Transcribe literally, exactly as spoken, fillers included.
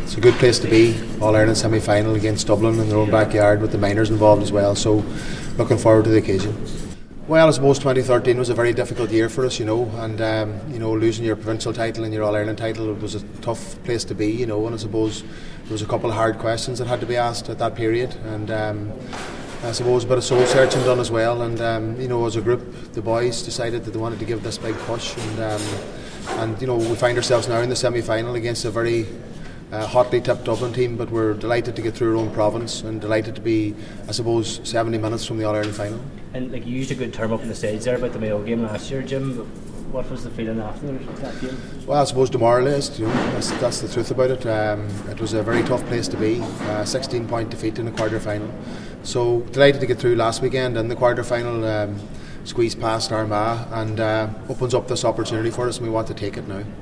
it's a good place to be. All Ireland semi-final against Dublin in their own backyard with the minors involved as well. So looking forward to the occasion. Well, I suppose twenty thirteen was a very difficult year for us, you know, and um, you know, losing your provincial title and your All Ireland title was a tough place to be, you know. And I suppose there was a couple of hard questions that had to be asked at that period, and um, I suppose a bit of soul searching done as well. And um, you know, as a group, the boys decided that they wanted to give this big push, and um, and you know, we find ourselves now in the semi-final against a very Uh, hotly tipped Dublin team, but we're delighted to get through our own province and delighted to be, I suppose, seventy minutes from the All-Ireland final. And like, you used a good term up on the stage there about the Mayo game last year, Jim. What was the feeling after that game? Well, I suppose demoralised, you know, that's, that's the truth about it. Um, it was a very tough place to be, uh, sixteen point defeat in the quarter final. So delighted to get through last weekend in the quarter final, um, squeeze past Armagh, and uh, opens up this opportunity for us, and we want to take it now.